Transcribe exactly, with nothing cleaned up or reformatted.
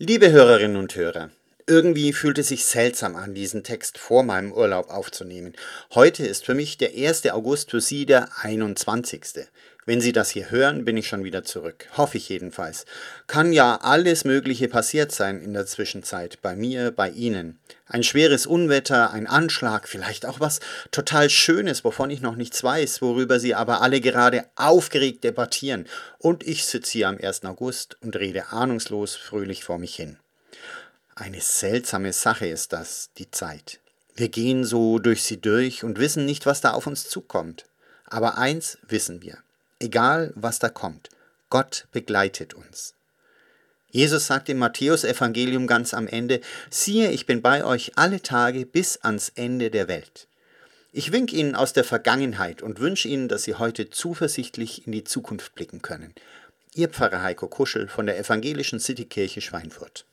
Liebe Hörerinnen und Hörer, irgendwie fühlt es sich seltsam an, diesen Text vor meinem Urlaub aufzunehmen. Heute ist für mich der erste August, für Sie der einundzwanzigste. Wenn Sie das hier hören, bin ich schon wieder zurück. Hoffe ich jedenfalls. Kann ja alles Mögliche passiert sein in der Zwischenzeit. Bei mir, bei Ihnen. Ein schweres Unwetter, ein Anschlag, vielleicht auch was total Schönes, wovon ich noch nichts weiß, worüber Sie aber alle gerade aufgeregt debattieren. Und ich sitze hier am ersten August und rede ahnungslos fröhlich vor mich hin. Eine seltsame Sache ist das, die Zeit. Wir gehen so durch sie durch und wissen nicht, was da auf uns zukommt. Aber eins wissen wir. Egal, was da kommt, Gott begleitet uns. Jesus sagt im Matthäusevangelium ganz am Ende: Siehe, ich bin bei euch alle Tage bis ans Ende der Welt. Ich winke Ihnen aus der Vergangenheit und wünsche Ihnen, dass Sie heute zuversichtlich in die Zukunft blicken können. Ihr Pfarrer Heiko Kuschel von der Evangelischen Citykirche Schweinfurt.